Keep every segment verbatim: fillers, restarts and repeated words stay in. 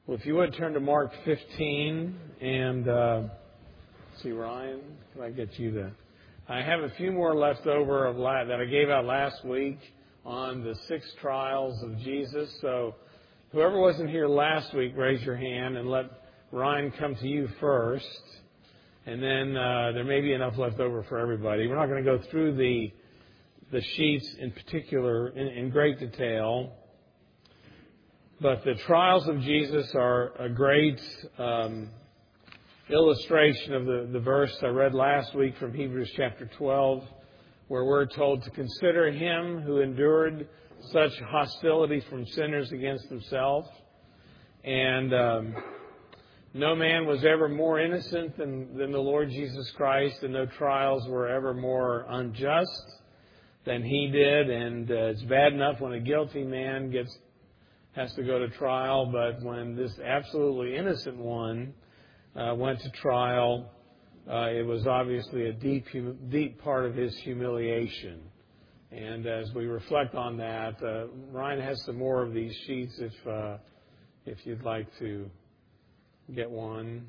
Well, if you would turn to Mark fifteen and uh, see, Ryan, can I get you to? I have a few more left over of la- that I gave out last week on the six trials of Jesus. So whoever wasn't here last week, raise your hand and let Ryan come to you first. And then uh, there may be enough left over for everybody. We're not going to go through the the sheets in particular in, in great detail. But the trials of Jesus are a great um, illustration of the, the verse I read last week from Hebrews chapter twelve, where we're told to consider him who endured such hostility from sinners against himself. And um, no man was ever more innocent than, than the Lord Jesus Christ, and no trials were ever more unjust than he did. And uh, it's bad enough when a guilty man gets has to go to trial, but when this absolutely innocent one uh, went to trial, uh, it was obviously a deep, deep part of his humiliation. And as we reflect on that, uh, Ryan has some more of these sheets if uh, if you'd like to get one.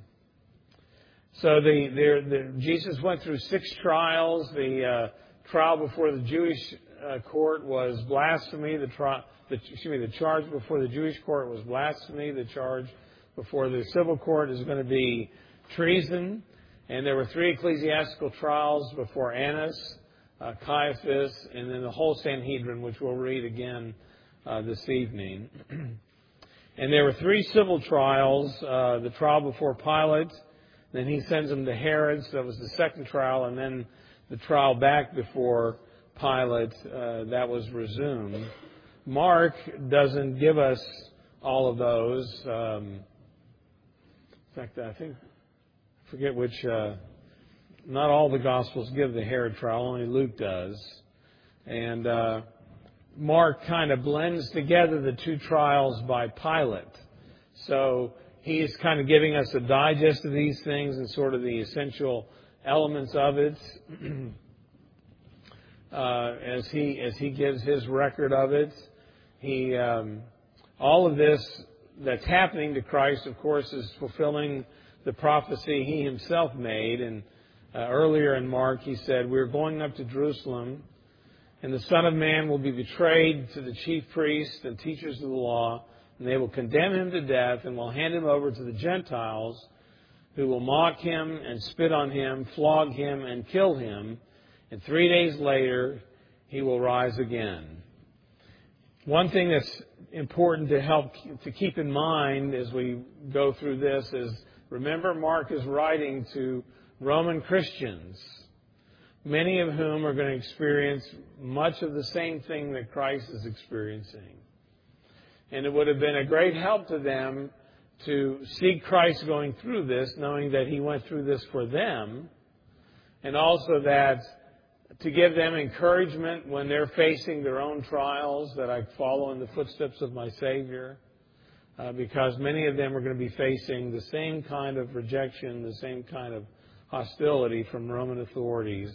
So the, the, the Jesus went through six trials. The uh, trial before the Jewish uh, court was blasphemy. The trial. The, excuse me, the charge before the Jewish court was blasphemy. The charge before the civil court is going to be treason. And there were three ecclesiastical trials before Annas, uh, Caiaphas, and then the whole Sanhedrin, which we'll read again uh, this evening. And there were three civil trials, uh, the trial before Pilate, then he sends them to Herod, so that was the second trial, and then the trial back before Pilate, uh, that was resumed. Mark doesn't give us all of those. Um, in fact, I think, I forget which, uh, not all the Gospels give the Herod trial, only Luke does. And uh, Mark kind of blends together the two trials by Pilate. So he's kind of giving us a digest of these things and sort of the essential elements of it. uh, as he as he gives his record of it. He, um, all of this that's happening to Christ, of course, is fulfilling the prophecy he himself made. And uh, earlier in Mark, he said, "We're going up to Jerusalem, and the Son of Man will be betrayed to the chief priests and teachers of the law, and they will condemn him to death and will hand him over to the Gentiles, who will mock him and spit on him, flog him and kill him. And three days later, he will rise again." One thing that's important to help to keep in mind as we go through this is, remember, Mark is writing to Roman Christians, many of whom are going to experience much of the same thing that Christ is experiencing. And it would have been a great help to them to see Christ going through this, knowing that he went through this for them, and also that to give them encouragement when they're facing their own trials, that I follow in the footsteps of my Savior, uh, because many of them are going to be facing the same kind of rejection, the same kind of hostility from Roman authorities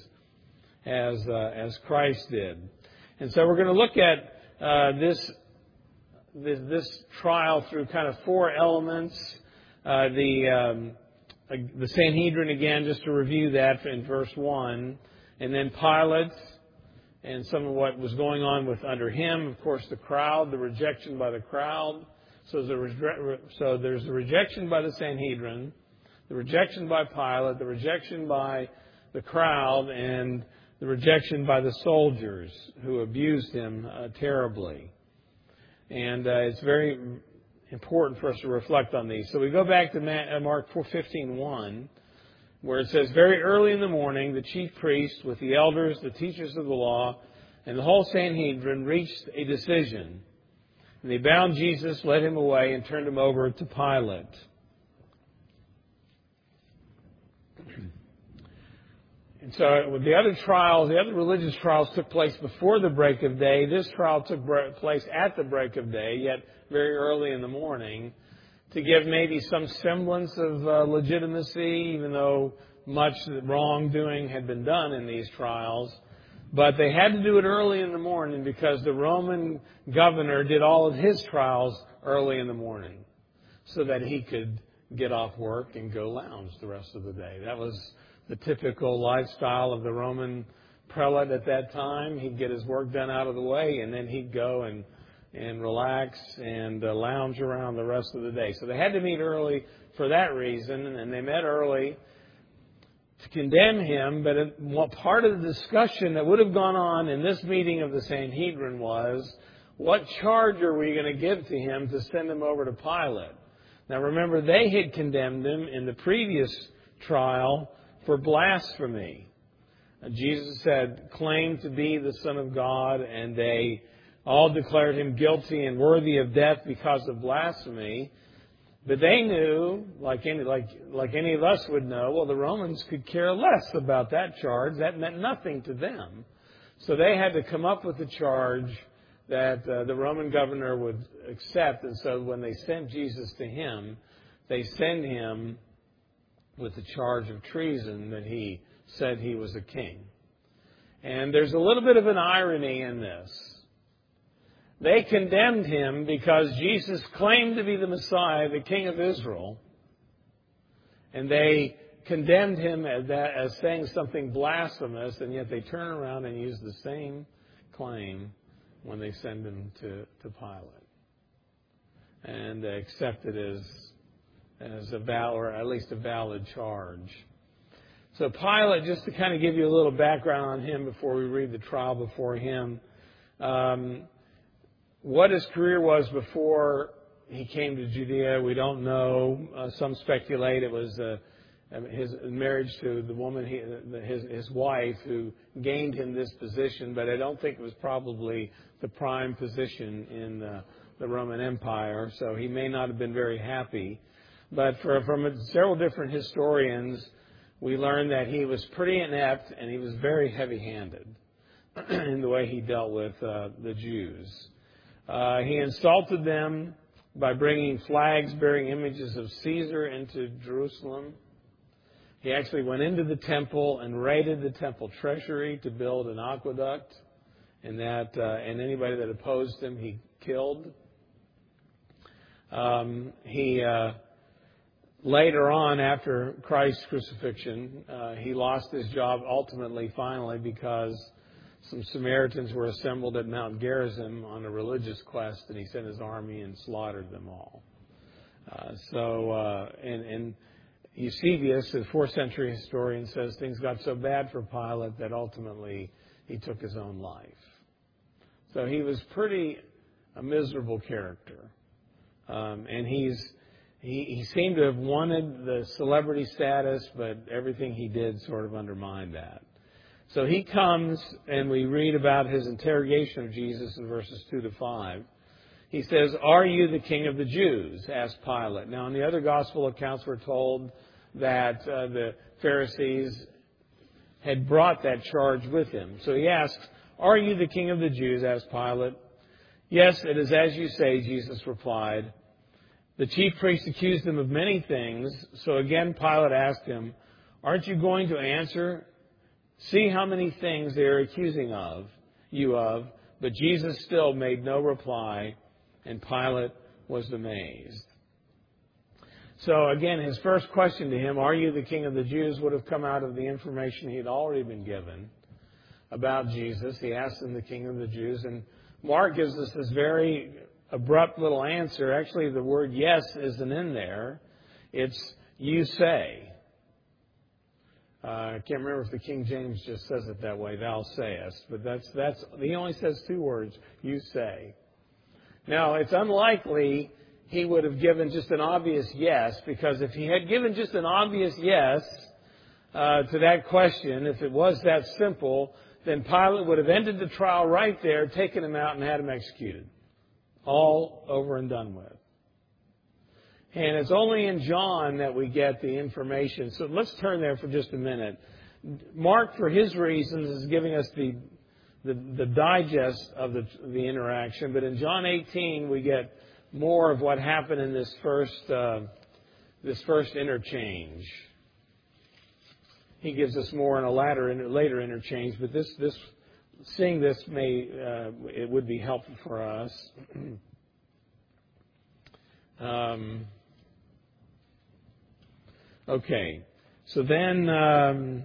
as uh, as Christ did. And so we're going to look at uh, this, this this trial through kind of four elements. Uh, the um, uh, the Sanhedrin, again, just to review that in verse one. And then Pilate and some of what was going on with under him. Of course, the crowd, the rejection by the crowd. So there's, so there's the rejection by the Sanhedrin, the rejection by Pilate, the rejection by the crowd, and the rejection by the soldiers who abused him uh, terribly. And uh, it's very important for us to reflect on these. So we go back to Mark fifteen one. Where it says, "Very early in the morning, the chief priests with the elders, the teachers of the law, and the whole Sanhedrin reached a decision. And they bound Jesus, led him away, and turned him over to Pilate." And so the other trials, the other religious trials took place before the break of day. This trial took place at the break of day, yet very early in the morning, to give maybe some semblance of uh, legitimacy, even though much wrongdoing had been done in these trials. But they had to do it early in the morning because the Roman governor did all of his trials early in the morning. so that he could get off work and go lounge the rest of the day. That was the typical lifestyle of the Roman prelate at that time. He'd get his work done out of the way, and then he'd go and and relax and uh, lounge around the rest of the day. So they had to meet early for that reason, and they met early to condemn him. But it, what part of the discussion that would have gone on in this meeting of the Sanhedrin was, what charge are we going to give to him to send him over to Pilate? Now remember, they had condemned him in the previous trial for blasphemy. Jesus had claimed to be the Son of God, and they all declared him guilty and worthy of death because of blasphemy. But they knew, like any, like, like any of us would know, well, the Romans could care less about that charge. That meant nothing to them. So they had to come up with a charge that uh, the Roman governor would accept. And so when they sent Jesus to him, they sent him with the charge of treason, that he said he was a king. And there's a little bit of an irony in this. They condemned him because Jesus claimed to be the Messiah, the King of Israel. And they condemned him as, that, as saying something blasphemous, and yet they turn around and use the same claim when they send him to, to Pilate. And they accept it as, as a valid, or at least a valid charge. So Pilate, just to kind of give you a little background on him before we read the trial before him, um, what his career was before he came to Judea, we don't know. Uh, some speculate it was uh, his marriage to the woman, he, his, his wife, who gained him this position, but I don't think it was probably the prime position in uh, the Roman Empire, so he may not have been very happy. But for, from several different historians, we learn that he was pretty inept and he was very heavy-handed in the way he dealt with uh, the Jews. Uh, he insulted them by bringing flags bearing images of Caesar into Jerusalem. He actually went into the temple and raided the temple treasury to build an aqueduct, and that uh, and anybody that opposed him, he killed. Um, he uh, later on, after Christ's crucifixion, uh, he lost his job ultimately, finally, because some Samaritans were assembled at Mount Gerizim on a religious quest, and he sent his army and slaughtered them all. Uh, so, uh, and, and Eusebius, a fourth century historian, says things got so bad for Pilate that ultimately he took his own life. So he was pretty a miserable character. Um, and he's he, he seemed to have wanted the celebrity status, but everything he did sort of undermined that. So he comes, and we read about his interrogation of Jesus in verses two to five. He says, "Are you the King of the Jews?" asked Pilate. Now, in the other gospel accounts, we're told that uh, the Pharisees had brought that charge with him. So he asks, "Are you the King of the Jews?" asked Pilate. "Yes, it is as you say," Jesus replied. The chief priests accused him of many things. So again, Pilate asked him, "Aren't you going to answer? See how many things they are accusing of you of." But Jesus still made no reply, and Pilate was amazed. So again, his first question to him, "Are you the King of the Jews?" would have come out of the information he had already been given about Jesus. He asked him, "The King of the Jews?" And Mark gives us this very abrupt little answer. Actually, the word "yes" isn't in there. It's "you say." Uh, I can't remember if the King James just says it that way, "Thou sayest," but that's that's he only says two words, "you say." Now, it's unlikely he would have given just an obvious yes, because if he had given just an obvious yes uh, to that question, if it was that simple, then Pilate would have ended the trial right there, taken him out, and had him executed. All over and done with. And it's only in John that we get the information. So let's turn there for just a minute. Mark, for his reasons, is giving us the the, the digest of the, the interaction. But in John eighteen, we get more of what happened in this first uh, this first interchange. He gives us more in a later later interchange. But this this seeing this may uh, it would be helpful for us. um, Okay. So then, um,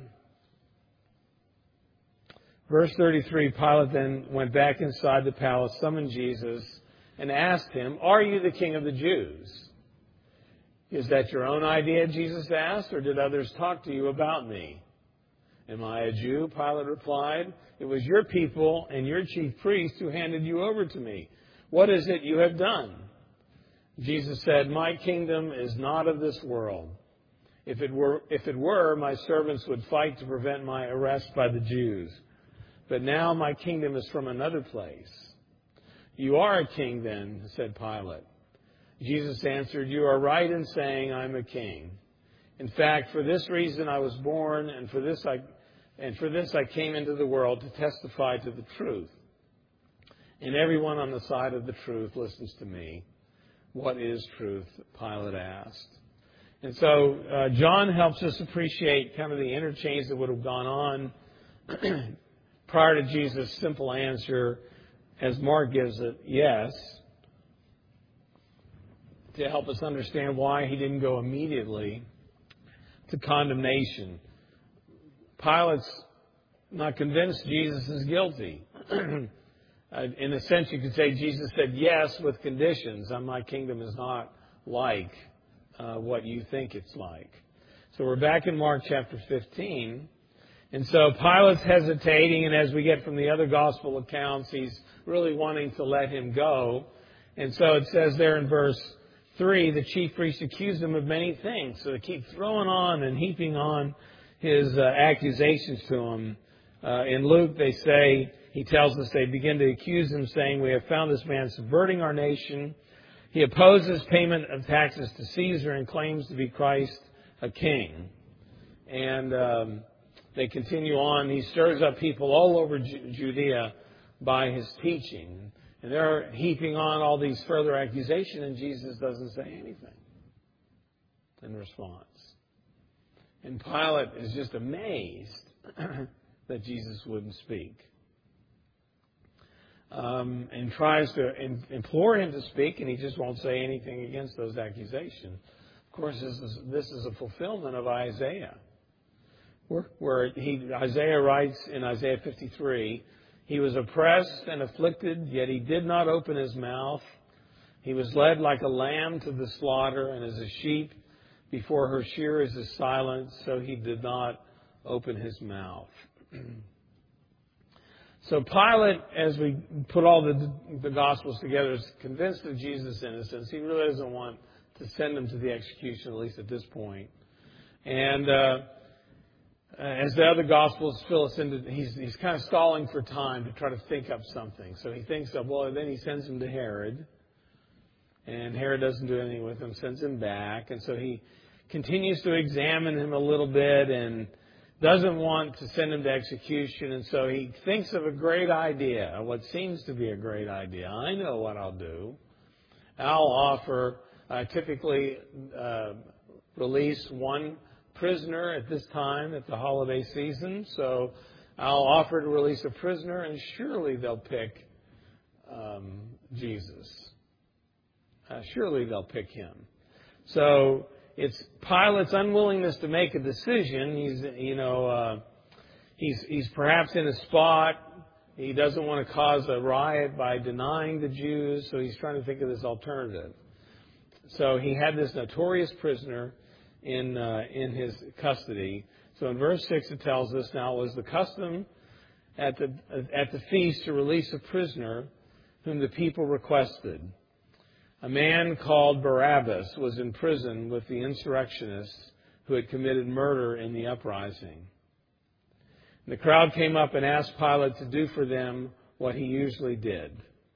verse thirty-three, Pilate then went back inside the palace, summoned Jesus, and asked him, "Are you the king of the Jews?" "Is that your own idea?" Jesus asked, "or did others talk to you about me?" "Am I a Jew?" Pilate replied. "It was your people and your chief priests who handed you over to me. What is it you have done?" Jesus said, "My kingdom is not of this world. If it were, if it were, my servants would fight to prevent my arrest by the Jews. But now my kingdom is from another place." "You are a king then," said Pilate. Jesus answered, "You are right in saying I'm a king. In fact, for this reason I was born, and for this I, and for this I came into the world to testify to the truth. And everyone on the side of the truth listens to me." "What is truth?" Pilate asked. And so uh, John helps us appreciate kind of the interchange that would have gone on prior to Jesus' simple answer, as Mark gives it, yes, to help us understand why he didn't go immediately to condemnation. Pilate's not convinced Jesus is guilty. In a sense, you could say Jesus said yes with conditions. My kingdom is not like uh, what you think it's like. So we're back in Mark chapter fifteen. And so Pilate's hesitating, and as we get from the other gospel accounts, he's really wanting to let him go. And so it says there in verse three, the chief priests accused him of many things. So they keep throwing on and heaping on his uh, accusations to him. Uh, in Luke, they say, he tells us they begin to accuse him, saying, "We have found this man subverting our nation. He opposes payment of taxes to Caesar and claims to be Christ, a king." And um, they continue on. He stirs up people all over Ju- Judea by his teaching. And they're heaping on all these further accusations, and Jesus doesn't say anything in response. And Pilate is just amazed that Jesus wouldn't speak. Um, and tries to in, implore him to speak, and he just won't say anything against those accusations. Of course, this is, this is a fulfillment of Isaiah, where, where he, Isaiah writes in Isaiah fifty-three, "He was oppressed and afflicted, yet he did not open his mouth. He was led like a lamb to the slaughter, and as a sheep before her shearers is silent, so he did not open his mouth." So Pilate, as we put all the, the Gospels together, is convinced of Jesus' innocence. He really doesn't want to send him to the execution, at least at this point. And uh, as the other Gospels fill us into, he's, he's kind of stalling for time to try to think up something. So he thinks of, well, then he sends him to Herod. And Herod doesn't do anything with him, sends him back. And so he continues to examine him a little bit and doesn't want to send him to execution, and so he thinks of a great idea, what seems to be a great idea. I know what I'll do. I'll offer, uh, typically uh, release one prisoner at this time at the holiday season, so I'll offer to release a prisoner, and surely they'll pick um, Jesus. Uh, surely they'll pick him. So it's Pilate's unwillingness to make a decision. He's, you know, uh, he's he's perhaps in a spot. He doesn't want to cause a riot by denying the Jews, so he's trying to think of this alternative. So he had this notorious prisoner in uh, in his custody. So in verse six it tells us, "Now it was the custom at the at the feast to release a prisoner whom the people requested. A man called Barabbas was in prison with the insurrectionists who had committed murder in the uprising. And the crowd came up and asked Pilate to do for them what he usually did."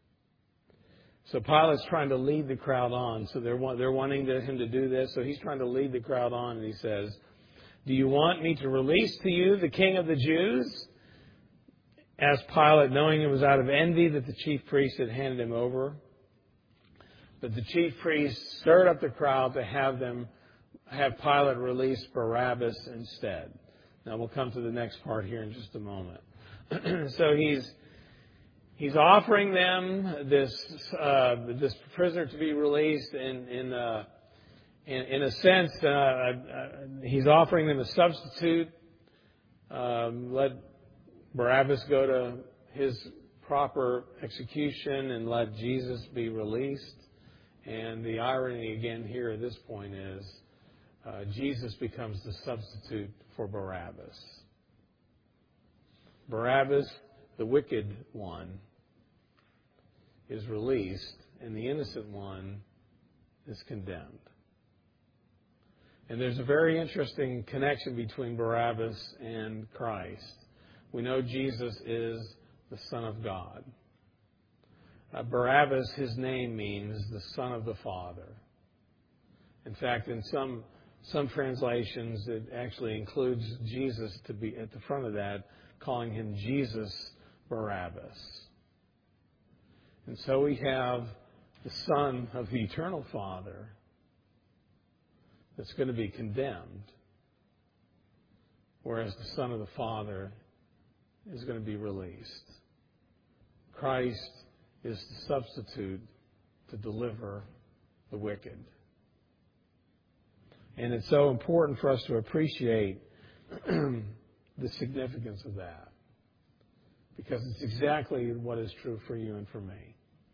So Pilate's trying to lead the crowd on. So they're they're wanting to, him to do this. So he's trying to lead the crowd on, and he says, "Do you want me to release to you the King of the Jews?" asked Pilate, knowing it was out of envy that the chief priests had handed him over. But the chief priests stirred up the crowd to have them have Pilate release Barabbas instead. Now we'll come to the next part here in just a moment. So he's he's offering them this uh, this prisoner to be released in in uh, in, in a sense, uh, uh, he's offering them a substitute. Um, let Barabbas go to his proper execution and let Jesus be released. And the irony again here at this point is uh, Jesus becomes the substitute for Barabbas. Barabbas, the wicked one, is released, and the innocent one is condemned. And there's a very interesting connection between Barabbas and Christ. We know Jesus is the Son of God. Uh, Barabbas, his name means the Son of the Father. In fact, in some some translations, it actually includes Jesus to be at the front of that, calling him Jesus Barabbas. And so we have the Son of the Eternal Father that's going to be condemned, whereas the Son of the Father is going to be released. Christ is the substitute to deliver the wicked. And it's so important for us to appreciate the significance of that, because it's exactly what is true for you and for me.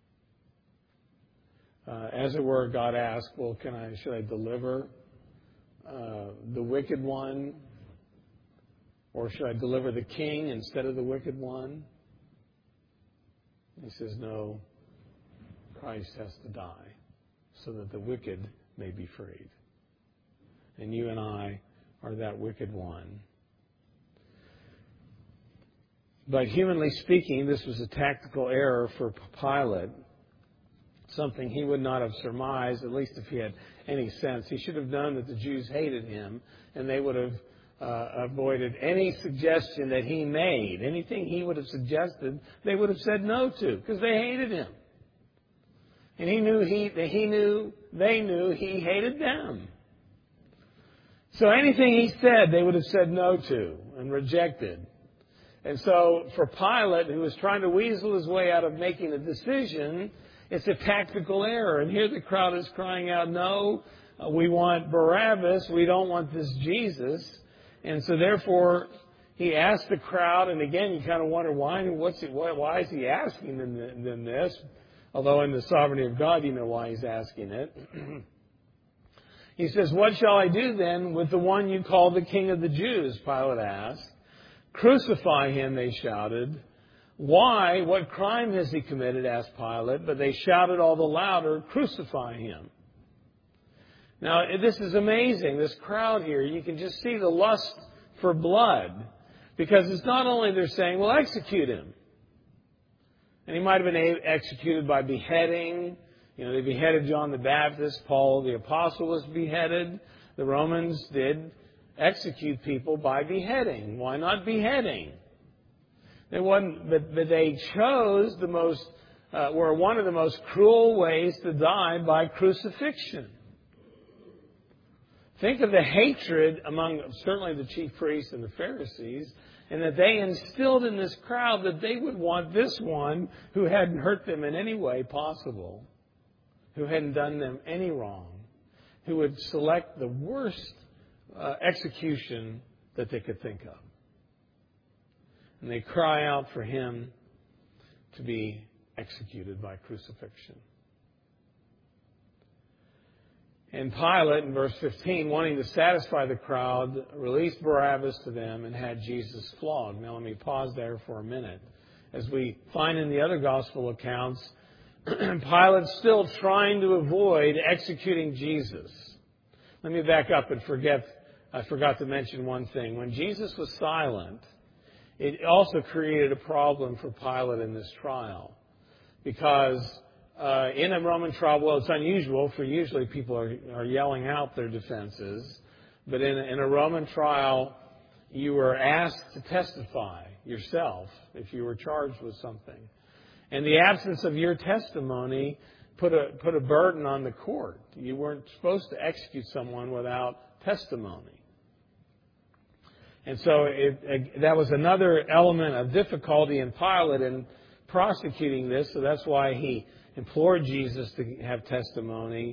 Uh, as it were, God asked, well, can I, should I deliver uh, the wicked one, or should I deliver the king instead of the wicked one? He says, no, Christ has to die so that the wicked may be freed. And you and I are that wicked one. But humanly speaking, this was a tactical error for Pilate, something he would not have surmised, at least if he had any sense. He should have known that the Jews hated him, and they would have uh, avoided any suggestion that he made. Anything he would have suggested, they would have said no to, because they hated him. And he knew he, he knew, they knew he hated them. So anything he said, they would have said no to and rejected. And so for Pilate, who was trying to weasel his way out of making a decision, it's a tactical error. And here the crowd is crying out, no, uh, we want Barabbas. We don't want this Jesus. And so therefore, he asked the crowd, and again, you kind of wonder, why, what's he, why, why is he asking them, them this? Although in the sovereignty of God, you know why he's asking it. He says, what shall I do then with the one you call the King of the Jews? Pilate asked. Crucify him, they shouted. Why? What crime has he committed? Asked Pilate. But they shouted all the louder, crucify him. Now, this is amazing. This crowd here, you can just see the lust for blood. Because it's not only they're saying, well, execute him. And he might have been executed by beheading. You know, they beheaded John the Baptist. Paul the Apostle was beheaded. The Romans did execute people by beheading. Why not beheading? They wasn't, but, but they chose the most, uh, were one of the most cruel ways to die, by crucifixion. Think of the hatred among certainly the chief priests and the Pharisees, and that they instilled in this crowd that they would want this one who hadn't hurt them in any way possible, who hadn't done them any wrong, who would select the worst uh, execution that they could think of. And they cry out for him to be executed by crucifixion. And Pilate, in verse fifteen, wanting to satisfy the crowd, released Barabbas to them and had Jesus flogged. Now let me pause there for a minute. As we find in the other gospel accounts, Pilate's still trying to avoid executing Jesus. Let me back up and forget, I forgot to mention one thing. When Jesus was silent, it also created a problem for Pilate in this trial. Because uh, in a Roman trial, well, it's unusual, for usually people are, are yelling out their defenses. But in, in a Roman trial, you were asked to testify yourself if you were charged with something. And the absence of your testimony put a put a burden on the court. You weren't supposed to execute someone without testimony. And so it, it, that was another element of difficulty in Pilate in prosecuting this. So that's why he implored Jesus to have testimony,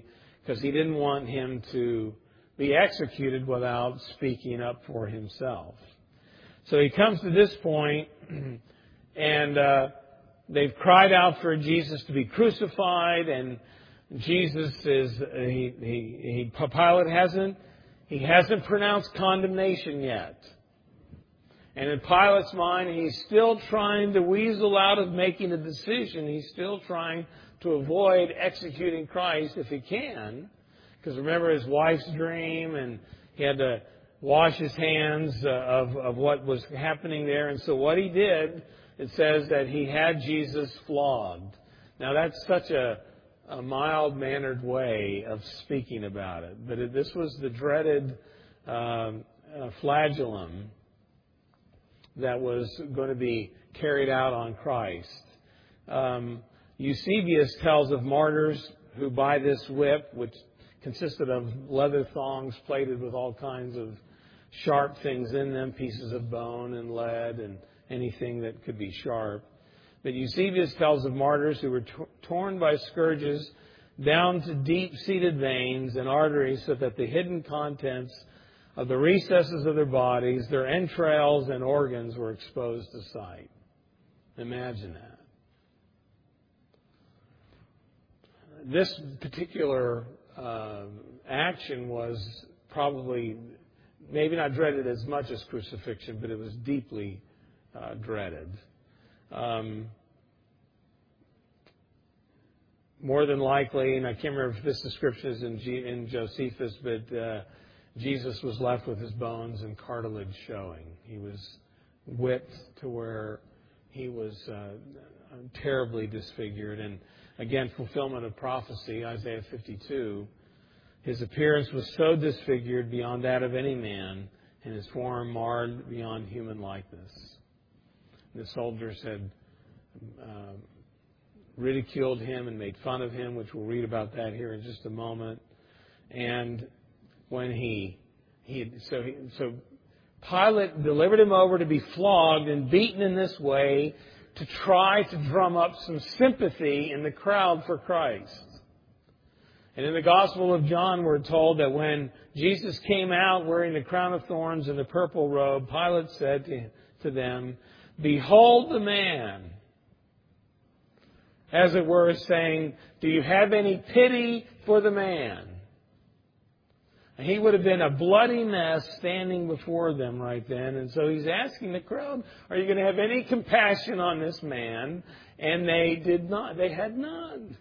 because he didn't want him to be executed without speaking up for himself. So he comes to this point, and uh, they've cried out for Jesus to be crucified, and Jesus is he he, he Pilate hasn't he hasn't pronounced condemnation yet. And in Pilate's mind, he's still trying to weasel out of making a decision. He's still trying to avoid executing Christ if he can. Because remember his wife's dream, and he had to wash his hands uh, of, of what was happening there. And so what he did, it says that he had Jesus flogged. Now that's such a, a mild-mannered way of speaking about it. But it, this was the dreaded um, uh, flagellum that was going to be carried out on Christ. Um, Eusebius tells of martyrs who by this whip, which consisted of leather thongs plated with all kinds of sharp things in them, pieces of bone and lead and anything that could be sharp. But Eusebius tells of martyrs who were t- torn by scourges down to deep-seated veins and arteries so that the hidden contents of the recesses of their bodies, their entrails and organs were exposed to sight. Imagine that. This particular uh, action was probably maybe not dreaded as much as crucifixion, but it was deeply uh, dreaded. Um, more than likely, and I can't remember if this description is in, G, in Josephus, but uh, Jesus was left with his bones and cartilage showing. He was whipped to where he was uh, terribly disfigured. And again, fulfillment of prophecy, Isaiah fifty-two, his appearance was so disfigured beyond that of any man, and his form marred beyond human likeness. The soldiers had uh, ridiculed him and made fun of him, which we'll read about that here in just a moment. And when he, he so he, so Pilate delivered him over to be flogged and beaten in this way to try to drum up some sympathy in the crowd for Christ. And in the Gospel of John, we're told that when Jesus came out wearing the crown of thorns and the purple robe, Pilate said to, to them, "Behold the man." As it were, saying, "Do you have any pity for the man?" He would have been a bloody mess standing before them right then. And so he's asking the crowd, "Are you going to have any compassion on this man?" And they did not. They had none.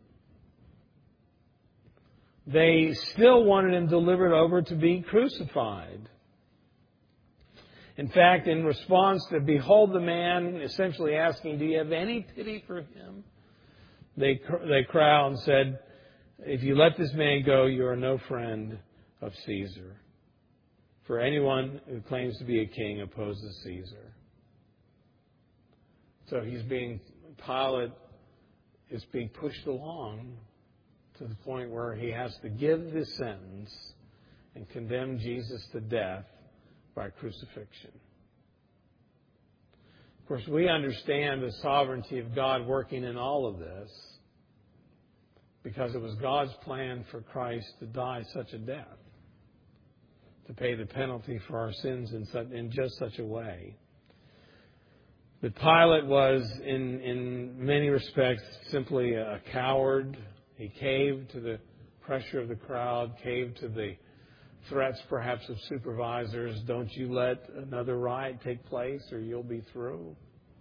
They still wanted him delivered over to be crucified. In fact, in response to "Behold the man," essentially asking, "Do you have any pity for him?" They, they cried and said, "If you let this man go, you are no friend of Caesar. For anyone who claims to be a king opposes Caesar." So he's being, Pilate is being pushed along to the point where he has to give this sentence and condemn Jesus to death by crucifixion. Of course, we understand the sovereignty of God working in all of this because it was God's plan for Christ to die such a death, to pay the penalty for our sins in, such, in just such a way. But Pilate was, in, in many respects, simply a coward. He caved to the pressure of the crowd, caved to the threats perhaps of supervisors. "Don't you let another riot take place or you'll be through."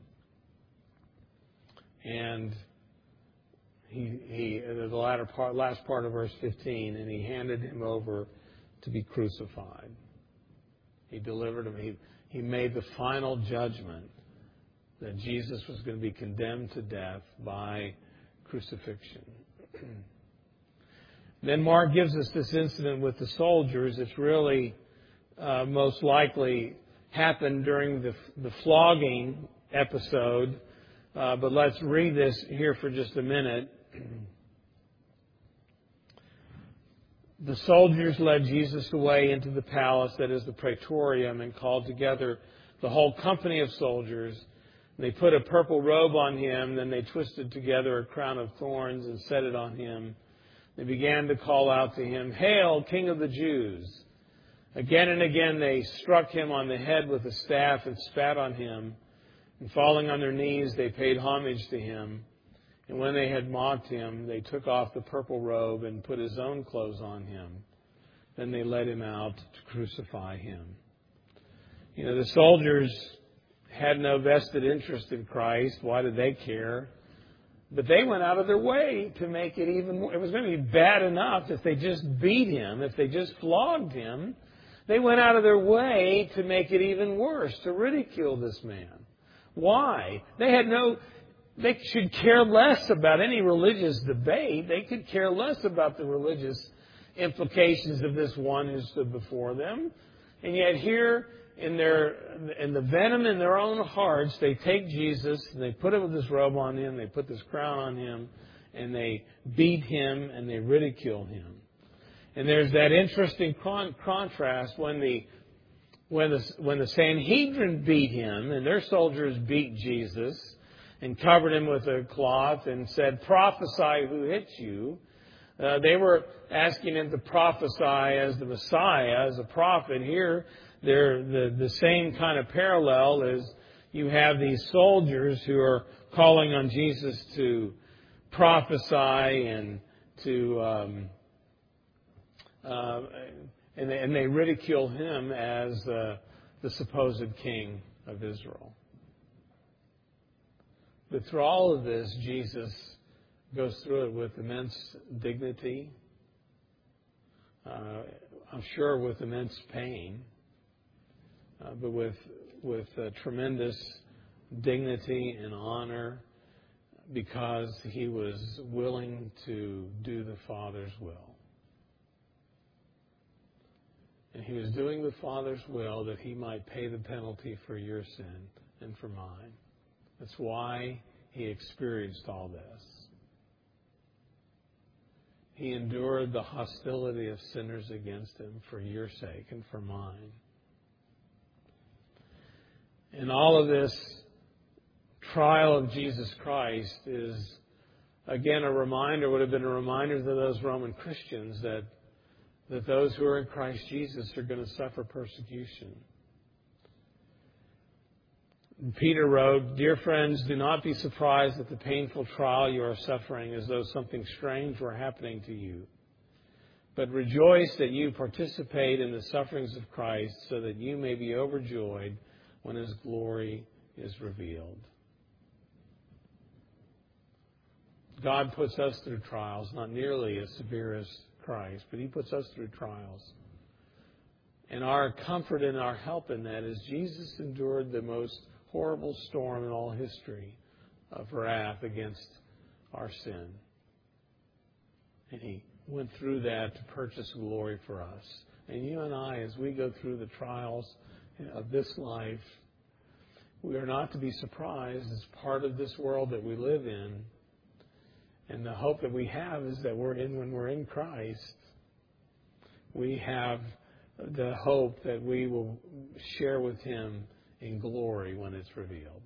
And he, he the latter part, last part of verse fifteen, and he handed him over to be crucified. He delivered him. He, he made the final judgment that Jesus was going to be condemned to death by crucifixion. Then Mark gives us this incident with the soldiers. It's really uh, most likely happened during the, the flogging episode. Uh, but let's read this here for just a minute. The soldiers led Jesus away into the palace, that is the praetorium, and called together the whole company of soldiers. They put a purple robe on him, then they twisted together a crown of thorns and set it on him. They began to call out to him, "Hail, King of the Jews!" Again and again they struck him on the head with a staff and spat on him. And falling on their knees, they paid homage to him. And when they had mocked him, they took off the purple robe and put his own clothes on him. Then they led him out to crucify him. You know, the soldiers had no vested interest in Christ. Why did they care? But they went out of their way to make it even more. It was going to be bad enough if they just beat him, if they just flogged him. They went out of their way to make it even worse, to ridicule this man. Why? They had no, they should care less about any religious debate. They could care less about the religious implications of this one who stood before them. And yet here, in their, in the venom in their own hearts, they take Jesus and they put him with this robe on him, they put this crown on him, and they beat him and they ridicule him. And there's that interesting con- contrast when the when the when the Sanhedrin beat him and their soldiers beat Jesus and covered him with a cloth and said, "Prophesy who hit you." Uh, they were asking him to prophesy as the Messiah, as a prophet. Here, they're the the same kind of parallel is you have these soldiers who are calling on Jesus to prophesy and to. Um, Uh, and, they, and they ridicule him as uh, the supposed king of Israel. But through all of this, Jesus goes through it with immense dignity, uh, I'm sure with immense pain, uh, but with, with uh, tremendous dignity and honor because he was willing to do the Father's will. And he was doing the Father's will that he might pay the penalty for your sin and for mine. That's why he experienced all this. He endured the hostility of sinners against him for your sake and for mine. And all of this trial of Jesus Christ is, again, a reminder, would have been a reminder to those Roman Christians that that those who are in Christ Jesus are going to suffer persecution. Peter wrote, "Dear friends, do not be surprised at the painful trial you are suffering as though something strange were happening to you. But rejoice that you participate in the sufferings of Christ so that you may be overjoyed when his glory is revealed." God puts us through trials, not nearly as severe as Christ, but he puts us through trials. And our comfort and our help in that is Jesus endured the most horrible storm in all history of wrath against our sin. And he went through that to purchase glory for us. And you and I, as we go through the trials of this life, we are not to be surprised. It's part of this world that we live in. And the hope that we have is that we're in when we're in Christ, we have the hope that we will share with him in glory when it's revealed.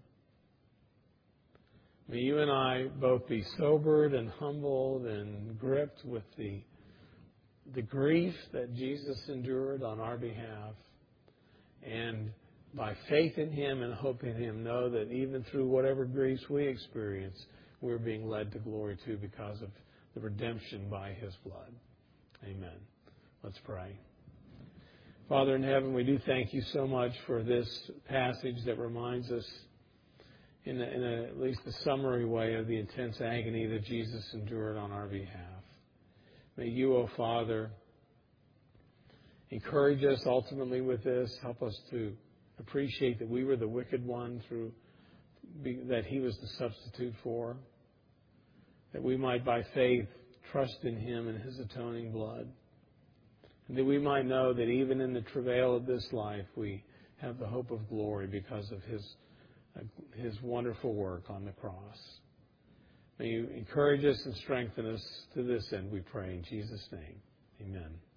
May you and I both be sobered and humbled and gripped with the, the grief that Jesus endured on our behalf, and by faith in him and hope in him, know that even through whatever griefs we experience, we're being led to glory too because of the redemption by his blood. Amen. Let's pray. Father in heaven, we do thank you so much for this passage that reminds us in, a, in a, at least a summary way of the intense agony that Jesus endured on our behalf. May you, O Father, encourage us ultimately with this. Help us to appreciate that we were the wicked one through that he was the substitute for, that we might by faith trust in him and his atoning blood, and that we might know that even in the travail of this life we have the hope of glory because of his uh, his wonderful work on the cross. May you encourage us and strengthen us to this end, we pray in Jesus' name. Amen.